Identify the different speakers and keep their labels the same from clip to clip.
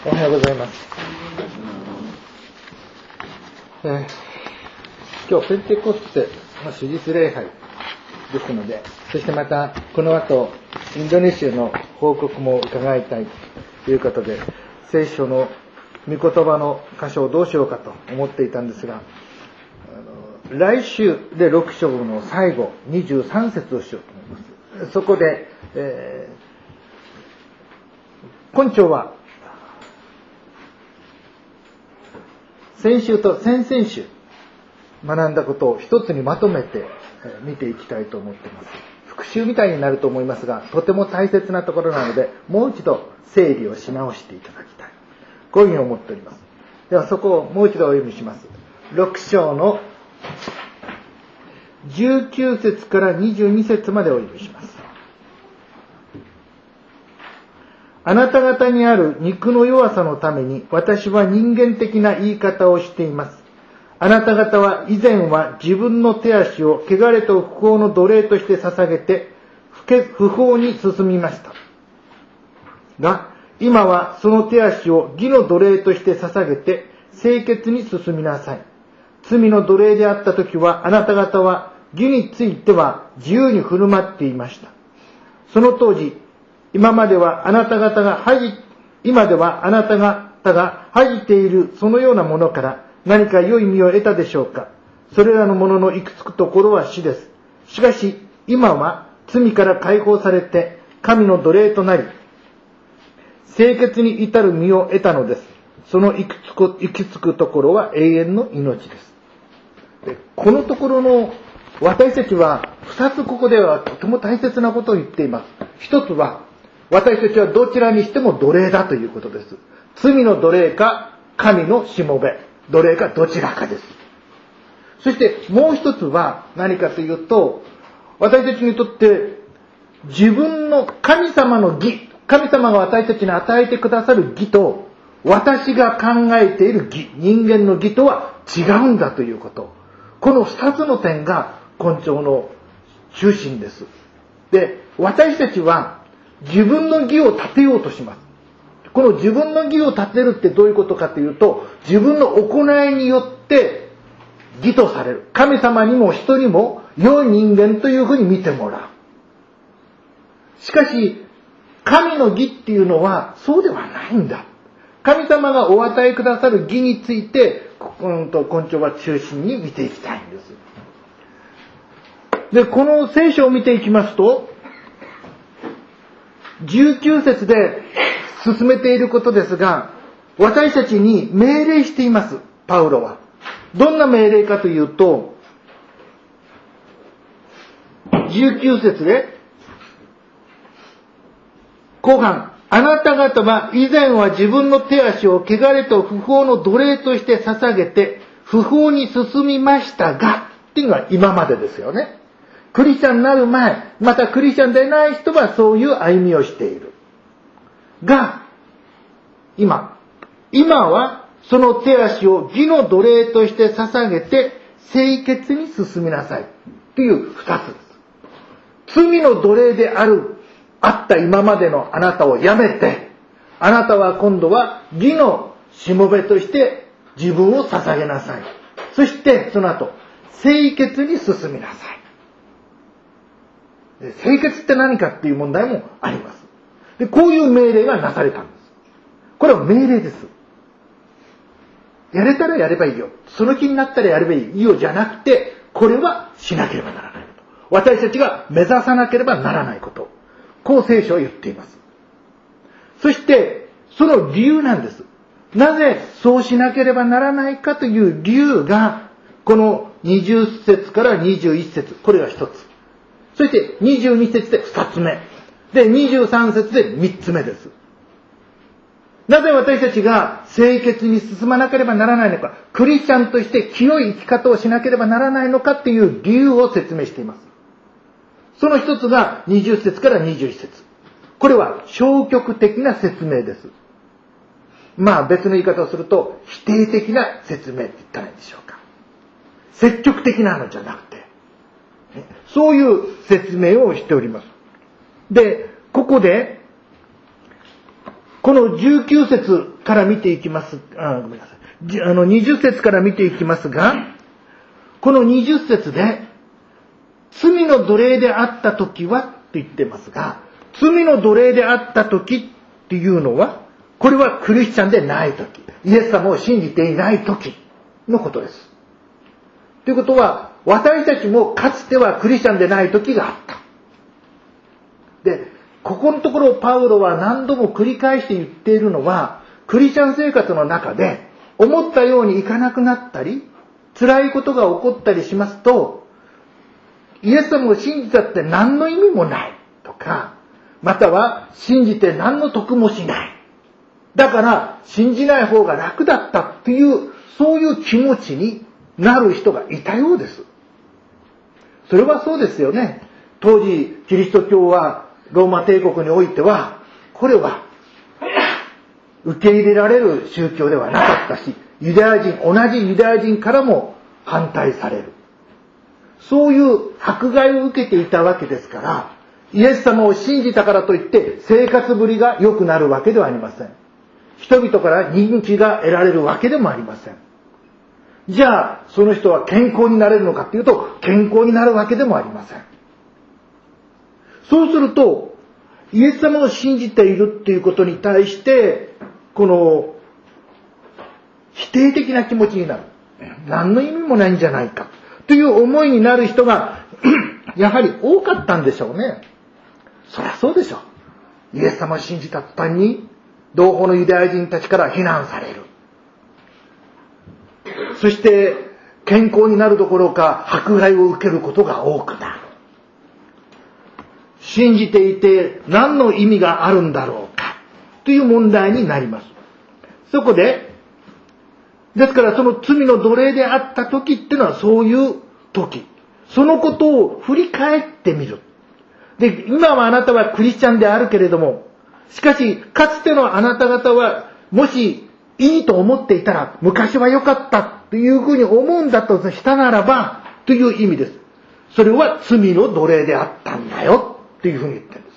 Speaker 1: おはようございます。今日ペンテコステの主日礼拝ですので、そしてまたこの後インドネシアの報告も伺いたいということで、聖書の御言葉の箇所をどうしようかと思っていたんですが、来週で6章の最後23節をしようと思います。そこで、今朝は先週と先々週学んだことを一つにまとめて見ていきたいと思っています。復習みたいになると思いますが、とても大切なところなので、もう一度整理をし直していただきたい、こういうふうに思っております。ではそこをもう一度お読みします。6章の19節から22節までお読みします。あなた方にある肉の弱さのために私は人間的な言い方をしています。あなた方は以前は自分の手足を汚れと不法の奴隷として捧げて不法に進みました。が、今はその手足を義の奴隷として捧げて清潔に進みなさい。罪の奴隷であったときはあなた方は義については自由に振る舞っていました。その当時、今ではあなた方が恥じているそのようなものから何か良い実を得たでしょうか。それらのものの行き着くところは死です。しかし今は罪から解放されて神の奴隷となり、清潔に至る実を得たのです。その行き着くところは永遠の命です。で、このところの私たちは2つここではとても大切なことを言っています。一つは、私たちはどちらにしても奴隷だということです。罪の奴隷か神のしもべ、奴隷かどちらかです。そしてもう一つは何かというと、私たちにとって自分の神様の義、神様が私たちに与えてくださる義と私が考えている義、人間の義とは違うんだということ。この二つの点が根性の中心です。で、私たちは自分の義を立てようとします。この自分の義を立てるってどういうことかというと、自分の行いによって義とされる。神様にも人にも良い人間というふうに見てもらう。しかし、神の義っていうのはそうではないんだ。神様がお与えくださる義について、根性は中心に見ていきたいんです。で、この聖書を見ていきますと、19節で進めていることですが、私たちに命令しています、パウロは。どんな命令かというと、19節で、後半、あなた方は以前は自分の手足を汚れと不法の奴隷として捧げて不法に進みましたが、っていうのは今までですよね。クリスチャンになる前、またクリスチャンでない人はそういう歩みをしている。が、今はその手足を義の奴隷として捧げて清潔に進みなさい。という二つです。罪の奴隷であった今までのあなたをやめて、あなたは今度は義のしもべとして自分を捧げなさい。そしてその後、清潔に進みなさい。清潔って何かっていう問題もあります。で、こういう命令がなされたんです。これは命令です。やれたらやればいいよ。その気になったらやればいいよじゃなくて、これはしなければならないこと。私たちが目指さなければならないこと。こう聖書は言っています。そして、その理由なんです。なぜそうしなければならないかという理由が、この20節から21節、これが一つ。そして22節で2つ目。で、23節で3つ目です。なぜ私たちが清潔に進まなければならないのか、クリスチャンとして清い生き方をしなければならないのかっていう理由を説明しています。その一つが20節から21節。これは消極的な説明です。まあ別の言い方をすると、否定的な説明って言ったらいいんでしょうか。積極的なのじゃなくて、そういう説明をしております。で、ここで、この19節から見ていきます。ごめんなさい。20節から見ていきますが、この20節で、罪の奴隷であった時はって言ってますが、罪の奴隷であった時っていうのは、これはクリスチャンでない時、イエス様を信じていない時のことです。ということは、私たちもかつてはクリスチャンでない時があった。で、ここのところパウロは何度も繰り返して言っているのは、クリスチャン生活の中で思ったようにいかなくなったり、辛いことが起こったりしますと、イエス様を信じたって何の意味もないとか、または信じて何の得もしない。だから信じない方が楽だったっていう、そういう気持ちになる人がいたようです。それはそうですよね。当時キリスト教はローマ帝国においては、これは受け入れられる宗教ではなかったし、同じユダヤ人からも反対される。そういう迫害を受けていたわけですから、イエス様を信じたからといって生活ぶりが良くなるわけではありません。人々から人気が得られるわけでもありません。じゃあ、その人は健康になれるのかっていうと、健康になるわけでもありません。そうすると、イエス様を信じているっていうことに対して、この、否定的な気持ちになる。何の意味もないんじゃないか。という思いになる人が、やはり多かったんでしょうね。そりゃそうでしょう。イエス様を信じた途端に、同胞のユダヤ人たちから非難される。そして、健康になるどころか、迫害を受けることが多くなる。信じていて何の意味があるんだろうか、という問題になります。そこで、ですからその罪の奴隷であった時っていうのはそういう時。そのことを振り返ってみる。で、今はあなたはクリスチャンであるけれども、しかし、かつてのあなた方は、もしいいと思っていたら、昔は良かったというふうに思うんだとしたならば、という意味です。それは罪の奴隷であったんだよ、というふうに言ってるんです。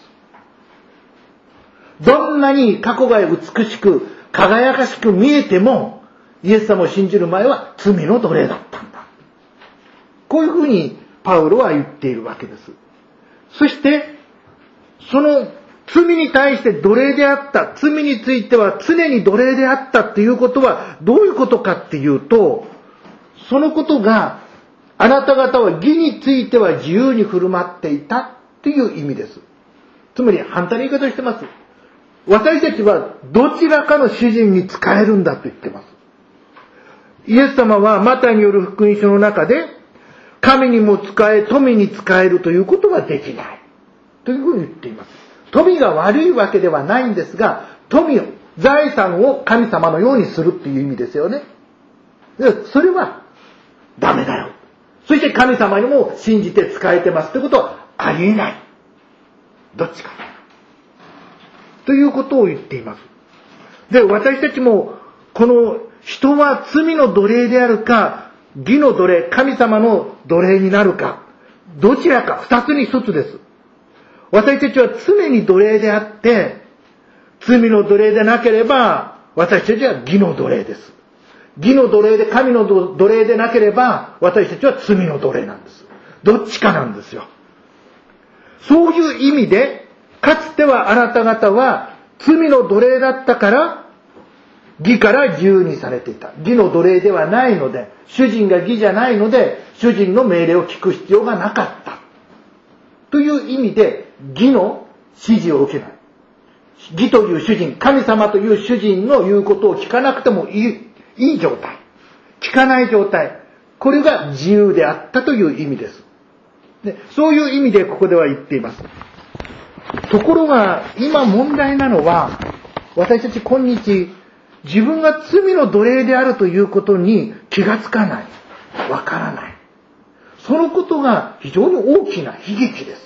Speaker 1: どんなに過去が美しく、輝かしく見えても、イエス様を信じる前は罪の奴隷だったんだ。こういうふうにパウロは言っているわけです。そして、その罪に対して奴隷であった、罪については常に奴隷であったっていうことはどういうことかっていうと、そのことがあなた方は義については自由に振る舞っていたっていう意味です。つまり反対の言い方をしてます。私たちはどちらかの主人に仕えるんだと言ってます。イエス様はマタイによる福音書の中で、神にも仕え、富に仕えるということはできない。というふうに言っています。富が悪いわけではないんですが、財産を神様のようにするっていう意味ですよね。それはダメだよ。そして神様にも信じて仕えてますということはありえない。どっちか。ということを言っています。で、私たちも、この人は罪の奴隷であるか、義の奴隷、神様の奴隷になるか、どちらか二つに一つです。私たちは常に奴隷であって、罪の奴隷でなければ、私たちは義の奴隷です。義の奴隷で神の奴隷でなければ、私たちは罪の奴隷なんです。どっちかなんですよ。そういう意味で、かつてはあなた方は罪の奴隷だったから、義から自由にされていた。義の奴隷ではないので、主人が義じゃないので、主人の命令を聞く必要がなかった。という意味で、義の指示を受けない。義という主人、神様という主人の言うことを聞かなくてもいい状態。聞かない状態。これが自由であったという意味です。で、そういう意味でここでは言っています。ところが、今問題なのは、私たち今日、自分が罪の奴隷であるということに気がつかない。わからない。そのことが非常に大きな悲劇です。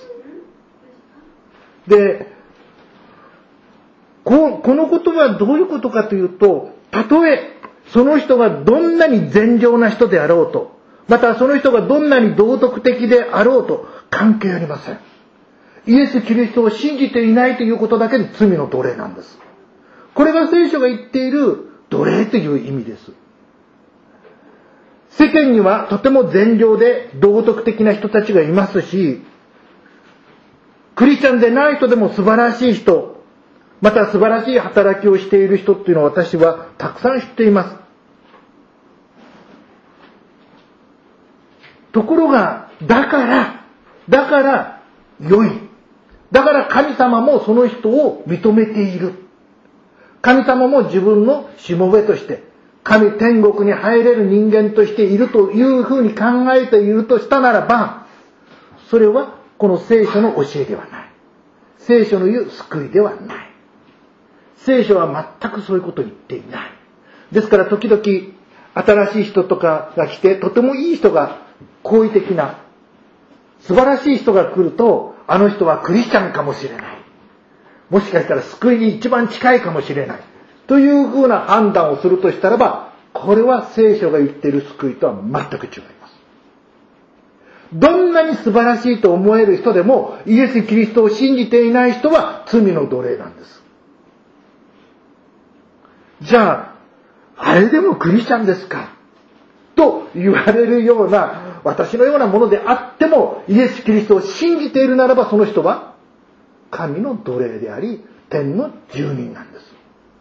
Speaker 1: で、このことはどういうことかというと、たとえその人がどんなに善良な人であろうと、またその人がどんなに道徳的であろうと関係ありません。イエス・キリストを信じていないということだけで罪の奴隷なんです。 これが聖書が言っている奴隷という意味です。世間にはとても善良で道徳的な人たちがいますし、クリスチャンでない人でも素晴らしい人、また素晴らしい働きをしている人っていうのを私はたくさん知っています。ところが、だから良い。だから神様もその人を認めている。神様も自分のしもべとして、天国に入れる人間としているというふうに考えているとしたならば、それはこの聖書の教えではない。聖書の言う救いではない。聖書は全くそういうことを言っていない。ですから時々新しい人とかが来て、とてもいい人が、好意的な素晴らしい人が来ると、あの人はクリスチャンかもしれない。もしかしたら救いに一番近いかもしれない。というふうな判断をするとしたらば、これは聖書が言っている救いとは全く違います。どんなに素晴らしいと思える人でも、イエス・キリストを信じていない人は罪の奴隷なんです。じゃあ、あれでもクリスチャンですかと言われるような、私のようなものであっても、イエス・キリストを信じているならば、その人は神の奴隷であり、天の住人なんです。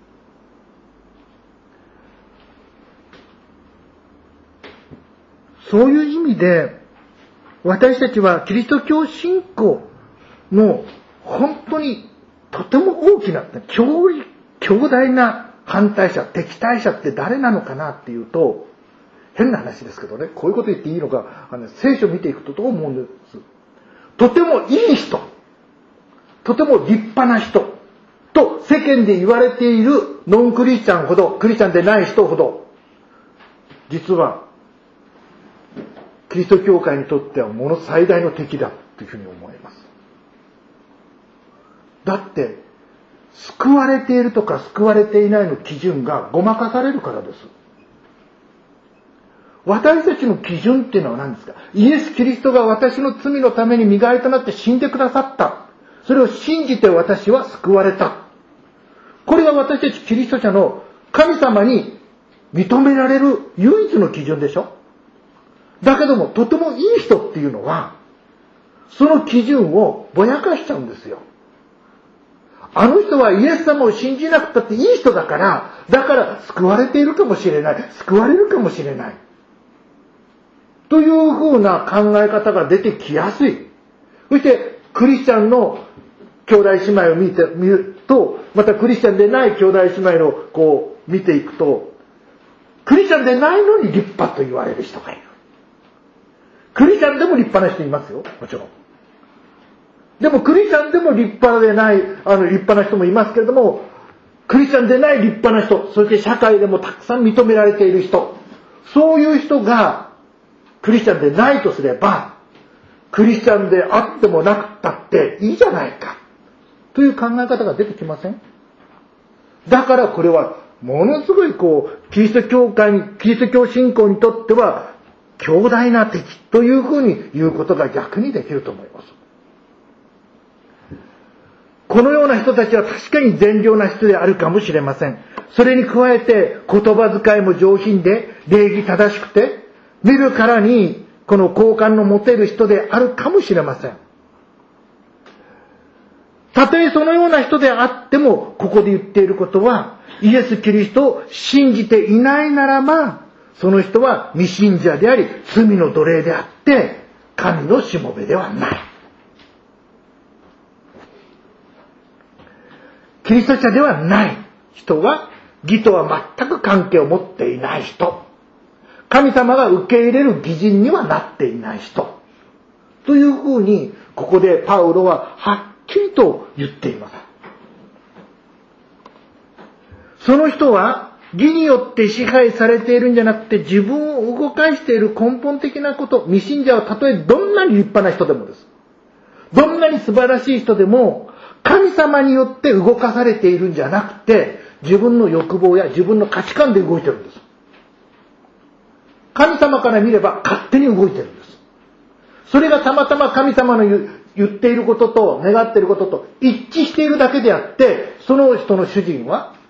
Speaker 1: そういう意味で、私たちはキリスト教信仰の本当にとても大きな、強大な反対者、敵対者って誰なのかなっていうと、変な話ですけどね、こういうこと言っていいのか、聖書を見ていくとどう思うんです。とてもいい人、とても立派な人と世間で言われているノンクリスチャンほど、クリスチャンでない人ほど、実はキリスト教会にとっては最大の敵だというふうに思います。だって救われているとか救われていないの基準がごまかされるからです。私たちの基準っていうのは何ですか？イエス・キリストが私の罪のために身代わりとなって死んでくださった。それを信じて私は救われた。これが私たちキリスト者の神様に認められる唯一の基準でしょ？だけども、とてもいい人っていうのは、その基準をぼやかしちゃうんですよ。あの人はイエス様を信じなくたっていい人だから、救われているかもしれない。救われるかもしれない。というふうな考え方が出てきやすい。そして、クリスチャンの兄弟姉妹を見ると、またクリスチャンでない兄弟姉妹を見ていくと、クリスチャンでないのに立派と言われる人がいる。クリスチャンでも立派な人いますよ、もちろん。でもクリスチャンでも立派でない、立派な人もいますけれども、クリスチャンでない立派な人、そして社会でもたくさん認められている人、そういう人がクリスチャンでないとすれば、クリスチャンであってもなくったっていいじゃないか、という考え方が出てきません？だからこれは、ものすごいキリスト教信仰にとっては、強大な敵というふうに言うことが逆にできると思います。このような人たちは確かに善良な人であるかもしれません。それに加えて言葉遣いも上品で礼儀正しくて、見るからにこの好感の持てる人であるかもしれません。たとえそのような人であっても、ここで言っていることは、イエス・キリストを信じていないならば、その人は未信者であり、罪の奴隷であって、神のしもべではない。キリスト者ではない人は、義とは全く関係を持っていない人。神様が受け入れる義人にはなっていない人。というふうに、ここでパウロははっきりと言っています。その人は、義によって支配されているんじゃなくて、自分を動かしている根本的なこと、未信者はたとえどんなに立派な人でもです。どんなに素晴らしい人でも、神様によって動かされているんじゃなくて、自分の欲望や自分の価値観で動いてるんです。神様から見れば勝手に動いてるんです。それがたまたま神様の言っていることと願っていることと一致しているだけであって、その人の主人は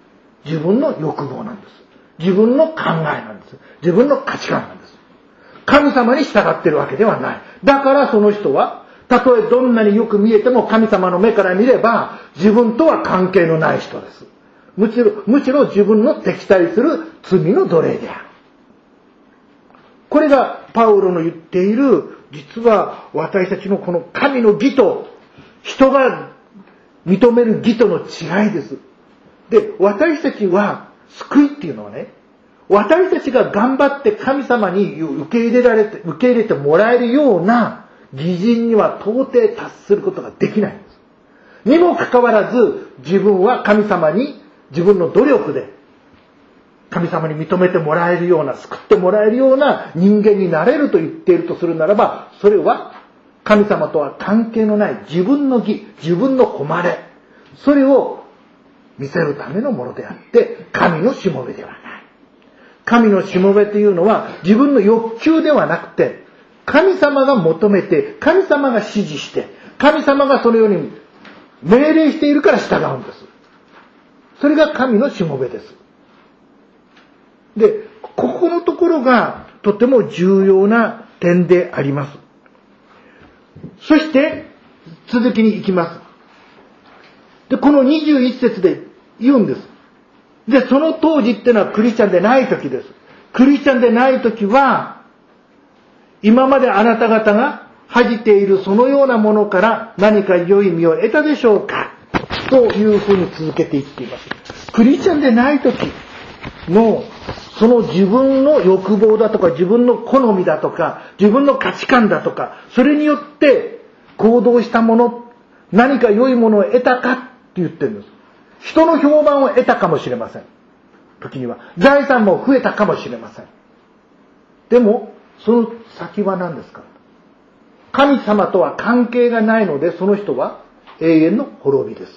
Speaker 1: 自分の欲望なんです。自分の考えなんです。自分の価値観なんです。神様に従っているわけではない。だからその人は、たとえどんなによく見えても神様の目から見れば、自分とは関係のない人です。むしろ自分の敵対する罪の奴隷である。これがパウロの言っている、実は私たちのこの神の義と、人が認める義との違いです。で、私たちは、救いっていうのはね、私たちが頑張って神様に受け入れてもらえるような義人には到底達することができないんです。にもかかわらず、自分は神様に自分の努力で神様に認めてもらえるような、救ってもらえるような人間になれると言っているとするならば、それは神様とは関係のない自分の義、自分の誉れ、それを見せるためのものであって、神のしもべではない。神のしもべというのは自分の欲求ではなくて、神様が求めて、神様が指示して、神様がそのように命令しているから従うんです。それが神のしもべです。で、ここのところがとても重要な点であります。そして続きに行きます。で、この21節で言うんです。で、その当時っていうのはクリスチャンでない時です。クリスチャンでない時は、今まであなた方が恥じているそのようなものから何か良い実を得たでしょうかというふうに続けていっています。クリスチャンでない時のその自分の欲望だとか自分の好みだとか自分の価値観だとか、それによって行動したもの、何か良いものを得たかって言ってるんです。人の評判を得たかもしれません。時には財産も増えたかもしれません。でもその先は何ですか？神様とは関係がないので、その人は永遠の滅びです。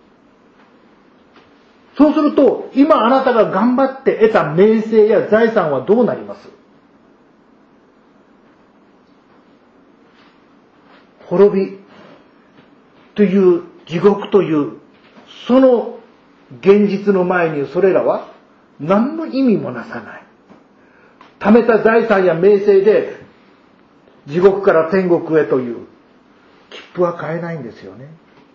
Speaker 1: そうすると、今あなたが頑張って得た名声や財産はどうなります？滅びという地獄というその現実の前にそれらは何の意味もなさない。貯めた財産や名声で地獄から天国へという切符は買えないんですよね。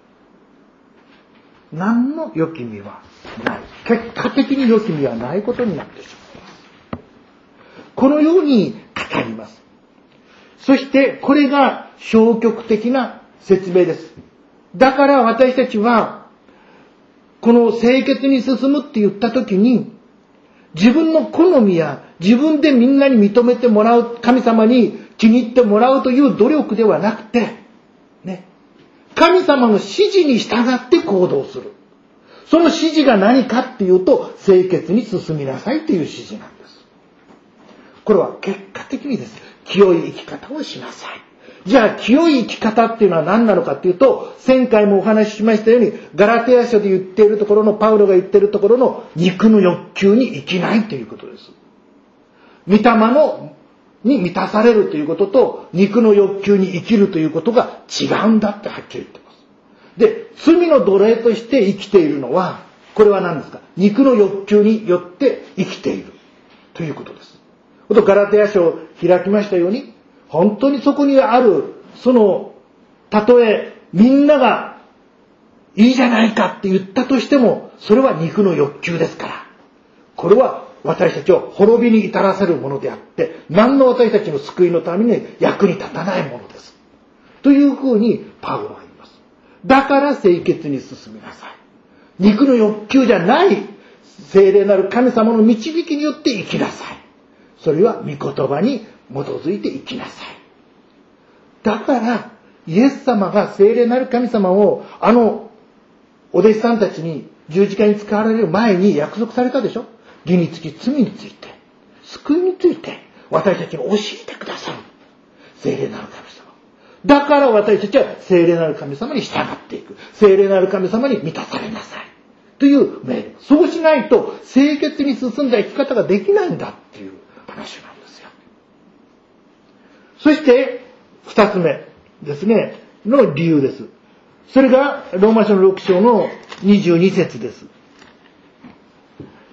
Speaker 1: 何の良き実はない。結果的に良き実はないことになってしまいます。このように語ります。そしてこれが消極的な説明です。だから私たちはこの清潔に進むって言った時に、自分の好みや自分でみんなに認めてもらう、神様に気に入ってもらうという努力ではなくて、ね、神様の指示に従って行動する。その指示が何かっていうと、清潔に進みなさいっていう指示なんです。これは結果的にです。清い生き方をしなさい。じゃあ清い生き方っていうのは何なのかっていうと、前回もお話ししましたように、ガラテヤ書で言っているところの、パウロが言っているところの肉の欲求に生きないということです。御霊に満たされるということと、肉の欲求に生きるということが違うんだってはっきり言ってます。で、罪の奴隷として生きているのは、これは何ですか？肉の欲求によって生きているということです。ガラテヤ書を開きましたように、本当にそこにある、その、たとえみんながいいじゃないかって言ったとしても、それは肉の欲求ですから。これは私たちを滅びに至らせるものであって、何の私たちの救いのために役に立たないものです。というふうにパウロは言います。だから清潔に進みなさい。肉の欲求じゃない聖霊なる神様の導きによって生きなさい。それは御言葉に基づいて生きなさい。だからイエス様が聖霊なる神様をお弟子さんたちに十字架に使われる前に約束されたでしょ。義につき罪について救いについて私たちに教えてくださる聖霊なる神様だから、私たちは聖霊なる神様に従っていく。聖霊なる神様に満たされなさいという命令。そうしないと清潔に進んだ生き方ができないんだっていう話なんですよ。そして二つ目ですねの理由です。それがローマ書の6章の22節です。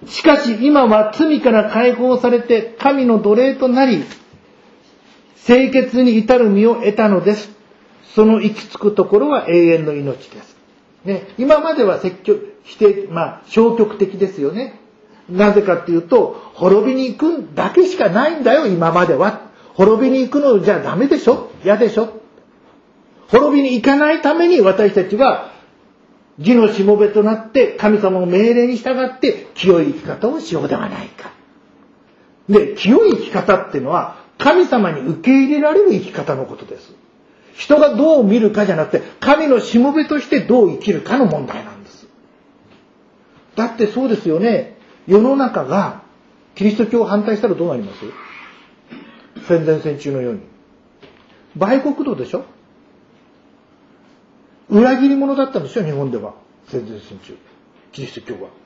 Speaker 1: しかし今は罪から解放されて神の奴隷となり、清潔に至る身を得たのです。その行き着くところは永遠の命です。ね、今までは消極的ですよね。なぜかっていうと、滅びに行くだけしかないんだよ、今までは。滅びに行くのじゃダメでしょ？嫌でしょ？滅びに行かないために私たちは義のしもべとなって神様の命令に従って清い生き方をしようではないか。で、清い生き方っていうのは神様に受け入れられる生き方のことです。人がどう見るかじゃなくて、神のしもべとしてどう生きるかの問題なんです。だってそうですよね。世の中がキリスト教を反対したらどうなります？戦前戦中のように。売国奴でしょ？裏切り者だったんですよ、日本では。戦前戦中。キリスト教は。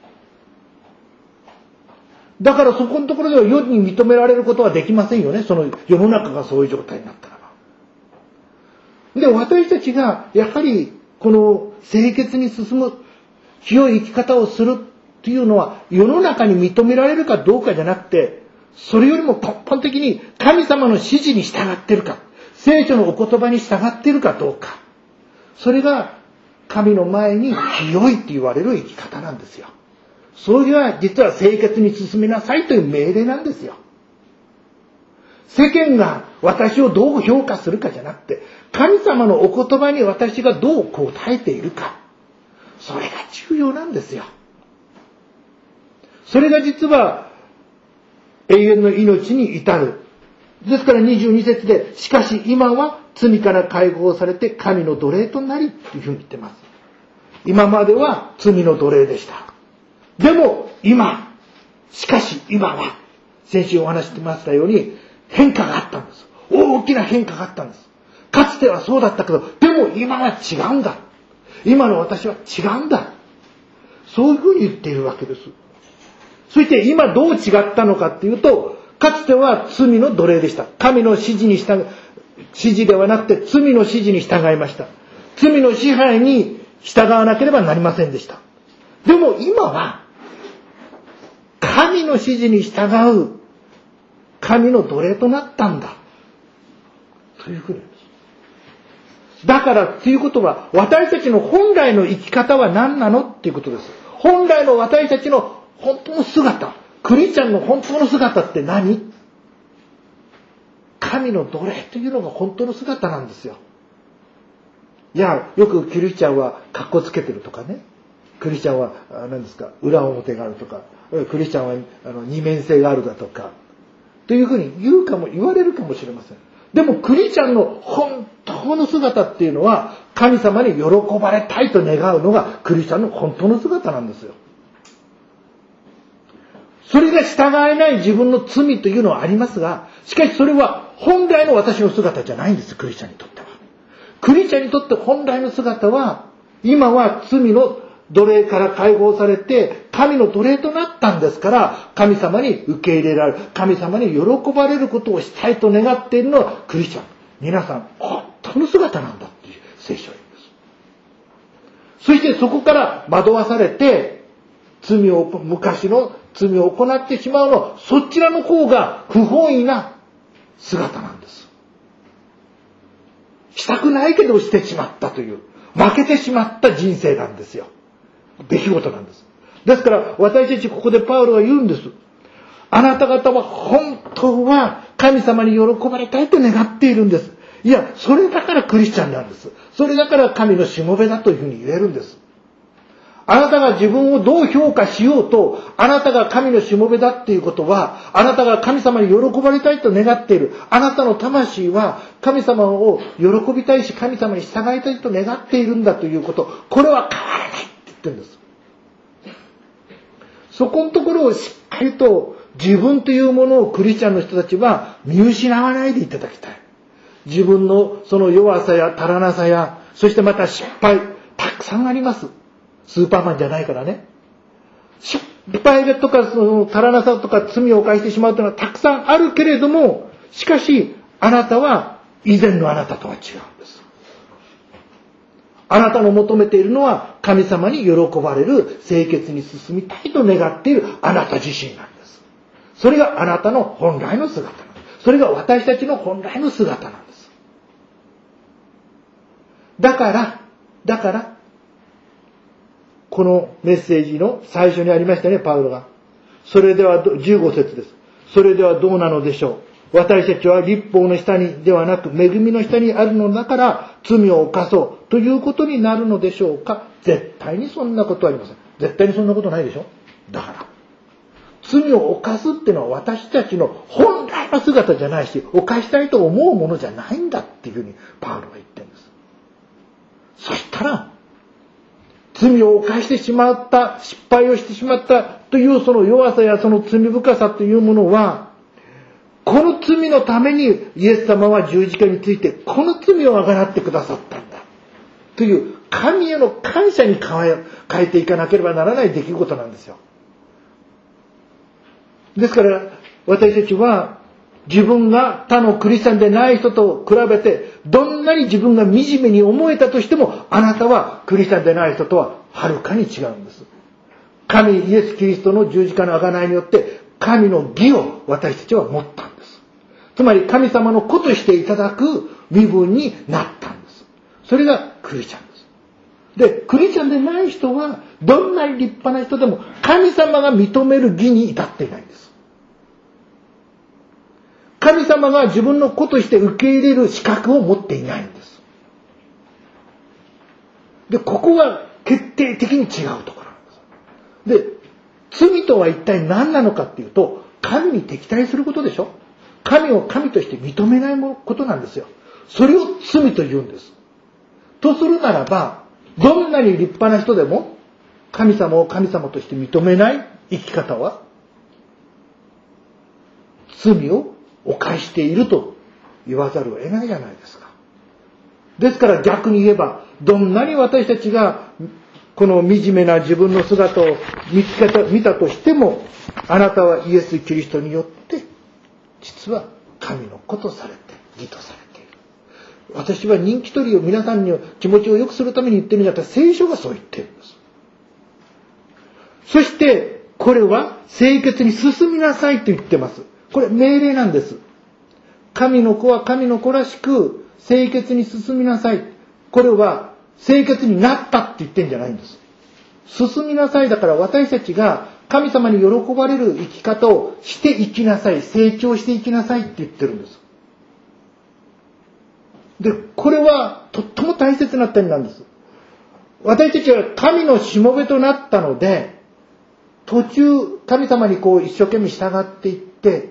Speaker 1: だからそこのところでは世に認められることはできませんよね。その世の中がそういう状態になったらば。で、私たちがやはりこの清潔に進む清い生き方をするっていうのは世の中に認められるかどうかじゃなくて、それよりも根本的に神様の指示に従っているか、聖書のお言葉に従っているかどうか。それが神の前に清いって言われる生き方なんですよ。それが実は清潔に進めなさいという命令なんですよ。世間が私をどう評価するかじゃなくて、神様のお言葉に私がどう答えているか。それが重要なんですよ。それが実は永遠の命に至る。ですから22節で、しかし今は罪から解放されて神の奴隷となりというふうに言ってます。今までは罪の奴隷でした。でもしかし今は、先週お話してましたように変化があったんです。大きな変化があったんです。かつてはそうだったけど、でも今は違うんだ。今の私は違うんだ。そういうふうに言っているわけです。そして今どう違ったのかっていうと、かつては罪の奴隷でした。神の指示ではなくて罪の指示に従いました。罪の支配に従わなければなりませんでした。でも今は神の指示に従う神の奴隷となったんだというふうに。だからということは、私たちの本来の生き方は何なのっていうことです。本来の私たちの本当の姿、クリスチャンの本当の姿って何？神の奴隷というのが本当の姿なんですよ。いや、よくクリスチャンはカッコつけてるとかね。クリスチャンは何ですか、裏表があるとか、クリスチャンは二面性があるだとか、というふうに言われるかもしれません。でもクリスチャンの本当の姿っていうのは、神様に喜ばれたいと願うのがクリスチャンの本当の姿なんですよ。それが従えない自分の罪というのはありますが、しかしそれは本来の私の姿じゃないんです、クリスチャンにとっては。クリスチャンにとって本来の姿は、今は罪の奴隷から解放されて神の奴隷となったんですから、神様に受け入れられる、神様に喜ばれることをしたいと願っているのはクリスチャン。皆さん本当の姿なんだっていう聖書を言うんです。そしてそこから惑わされて昔の罪を行ってしまうの、そちらの方が不本意な姿なんです。したくないけどしてしまったという、負けてしまった人生なんですよ。出来事なんです。ですから私たちここでパウロは言うんです。あなた方は本当は神様に喜ばれたいと願っているんです。いや、それだからクリスチャンなんです。それだから神のしもべだというふうに言えるんです。あなたが自分をどう評価しようと、あなたが神のしもべだっていうことは、あなたが神様に喜ばれたいと願っている。あなたの魂は神様を喜びたいし、神様に従いたいと願っているんだということ。これは変わらないって言ってるんです。そこのところをしっかりと自分というものをクリスチャンの人たちは見失わないでいただきたい。自分のその弱さや足らなさや、そしてまた失敗、たくさんあります。スーパーマンじゃないからね。失敗とかその足らなさとか罪を犯してしまうというのはたくさんあるけれども、しかしあなたは以前のあなたとは違うんです。 あなたの求めているのは神様に喜ばれる清潔に進みたいと願っているあなた自身なんです。それがあなたの本来の姿なんです。それが私たちの本来の姿なんです。だからこのメッセージの最初にありましたね、パウロが。それでは15節です。それではどうなのでしょう。私たちは律法の下にではなく恵みの下にあるのだから罪を犯そうということになるのでしょうか。絶対にそんなことはありません。絶対にそんなことないでしょ。だから罪を犯すっていうのは私たちの本来の姿じゃないし、犯したいと思うものじゃないんだっていうふうにパウロが言ってるんです。そしたら罪を犯してしまった、失敗をしてしまったというその弱さやその罪深さというものは、この罪のためにイエス様は十字架についてこの罪をあがなってくださったんだという神への感謝に変えていかなければならない出来事なんですよ。ですから私たちは自分が他のクリスチャンでない人と比べてどんなに自分が惨めに思えたとしても、あなたはクリスチャンでない人とははるかに違うんです。神イエス・キリストの十字架の贖いによって神の義を私たちは持ったんです。つまり神様の子としていただく身分になったんです。それがクリスチャンです。で、クリスチャンでない人はどんなに立派な人でも神様が認める義に至っていないんです。神様が自分の子として受け入れる資格を持っていないんです。で、ここが決定的に違うところなんです。で、罪とは一体何なのかっていうと、神に敵対することでしょ。神を神として認めないことなんですよ。それを罪と言うんです。とするならば、どんなに立派な人でも神様を神様として認めない生き方は罪を犯していると言わざるを得ないじゃないですか。ですから逆に言えば、どんなに私たちがこの惨めな自分の姿を見たとしても、あなたはイエス・キリストによって実は神の子とされて義とされている。私は人気取りを皆さんに気持ちを良くするために言ってるんじゃなくて、聖書がそう言ってるんです。そしてこれは清潔に進みなさいと言ってます。これ命令なんです。神の子は神の子らしく清潔に進みなさい。これは清潔になったって言ってるんじゃないんです。進みなさいだから私たちが神様に喜ばれる生き方をしていきなさい。成長していきなさいって言ってるんです。で、これはとっても大切な点なんです。私たちは神のしもべとなったので、途中神様に一生懸命従っていって、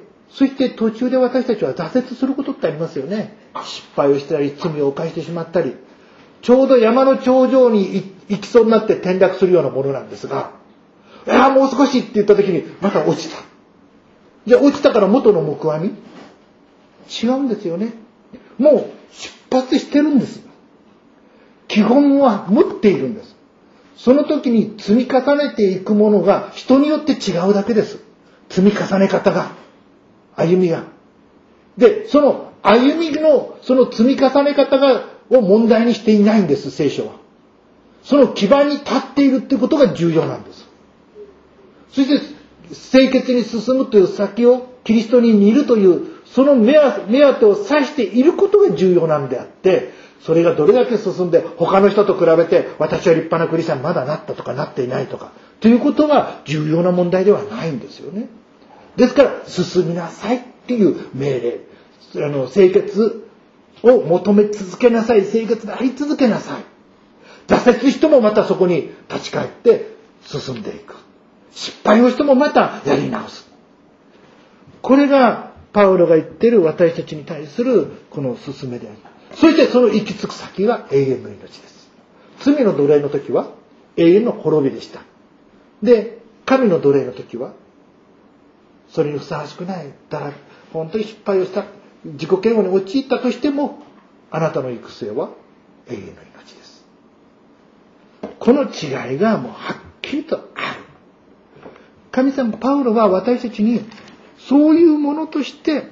Speaker 1: そして途中で私たちは挫折することってありますよね。失敗をしたり、罪を犯してしまったり、ちょうど山の頂上に行きそうになって転落するようなものなんですが、もう少しって言った時にまた落ちた。じゃあ落ちたから元の木阿弥？違うんですよね。もう出発してるんです。基本は持っているんです。その時に積み重ねていくものが人によって違うだけです。積み重ね方が、歩みが。で、その歩みのその積み重ね方を問題にしていないんです、聖書は。その基盤に立っているっていうことが重要なんです。そして清潔に進むという先をキリストに似るというその目当てを指していることが重要なんであって、それがどれだけ進んで他の人と比べて私は立派なクリスチャンまだなったとかなっていないとかということが重要な問題ではないんですよね。ですから進みなさいっていう命令、清潔を求め続けなさい、清潔であり続けなさい。挫折してもまたそこに立ち返って進んでいく。失敗をしてもまたやり直す。これがパウロが言っている私たちに対するこの勧めであり、そしてその行き着く先が永遠の命です。罪の奴隷の時は永遠の滅びでした。で、神の奴隷の時はそれにふさわしくない。だから本当に失敗をした、自己嫌悪に陥ったとしても、あなたの行く末は永遠の命です。この違いがもうはっきりとある。神様、パウロは私たちにそういうものとして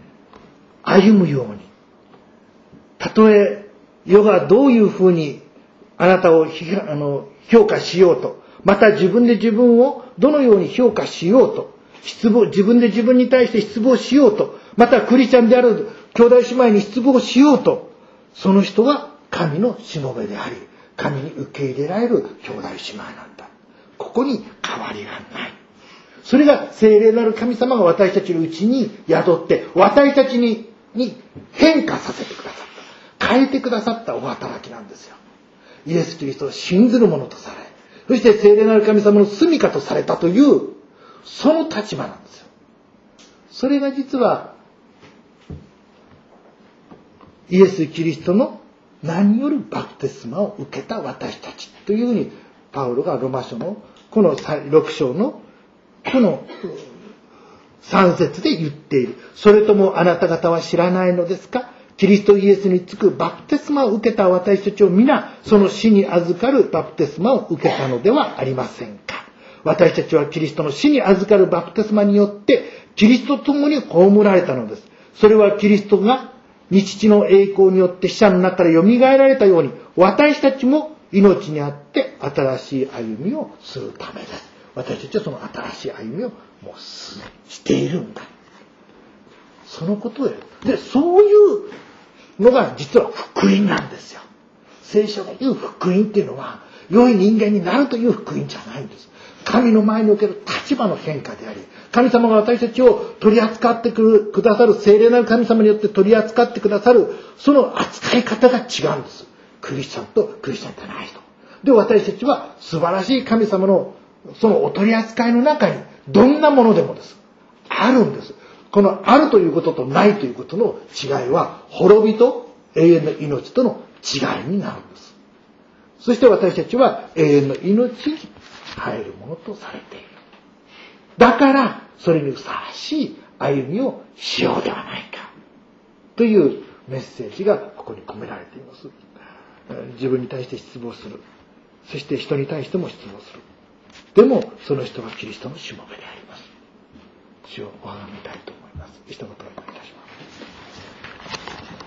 Speaker 1: 歩むように、たとえ世がどういうふうにあなたを評価しようと、また自分で自分をどのように評価しようと、自分で自分に対して失望しようと、またクリスチャンである兄弟姉妹に失望しようと、その人は神のしもべであり、神に受け入れられる兄弟姉妹なんだ。ここに変わりがない。それが聖霊なる神様が私たちのうちに宿って、私たちに変化させてくださった。変えてくださったお働きなんですよ。イエス・キリストを信ずる者とされ、そして聖霊なる神様の住みかとされたという、その立場なんですよ。それが実は、イエス・キリストの名によるバプテスマを受けた私たちというふうに、パウロがロマ書のこの6章のこの3節で言っている。それともあなた方は知らないのですか？キリストイエスにつくバプテスマを受けた私たちを皆、その死に預かるバプテスマを受けたのではありませんか。私たちはキリストの死に預かるバプテスマによって、キリストと共に葬られたのです。それはキリストが父の栄光によって死者の中から蘇られたように、私たちも命にあって新しい歩みをするためです。私たちはその新しい歩みをもうしているんだ。そのことで、そういうのが実は福音なんですよ。聖書が言う福音っていうのは、良い人間になるという福音じゃないんです。神の前における立場の変化であり、神様が私たちを取り扱ってくださる、聖霊なる神様によって取り扱ってくださる、その扱い方が違うんです。クリスチャンとクリスチャンじゃない人。で、私たちは素晴らしい神様のそのお取り扱いの中に、どんなものでもです。あるんです。このあるということとないということの違いは、滅びと永遠の命との違いになるんです。そして私たちは永遠の命に入るものとされている。だから、それにふさわしい歩みをしようではないか。というメッセージがここに込められています。自分に対して失望する。そして人に対しても失望する。でも、その人はキリストのしもべであります。主を拝みたいと思います。一言お願いいたします。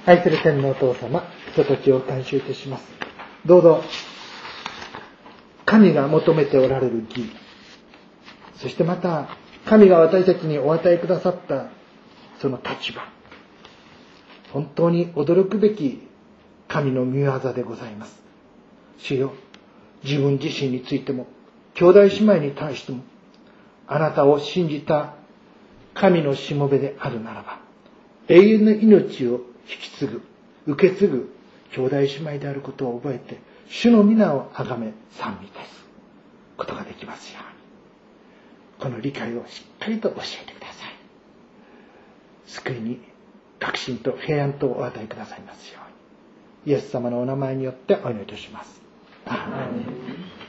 Speaker 1: 愛する天のお父様、ひとときを感謝いたします。どうぞ、神が求めておられる義、そしてまた、神が私たちにお与えくださったその立場、本当に驚くべき神の御業でございます。主よ、自分自身についても、兄弟姉妹に対しても、あなたを信じた神のしもべであるならば、永遠の命を引き継ぐ、受け継ぐ兄弟姉妹であることを覚えて、主の皆をあがめ賛美いたすことができますように、この理解をしっかりと教えてください。救いに確信と平安とお与えくださいますように、イエス様のお名前によってお祈りいたします。アーメン。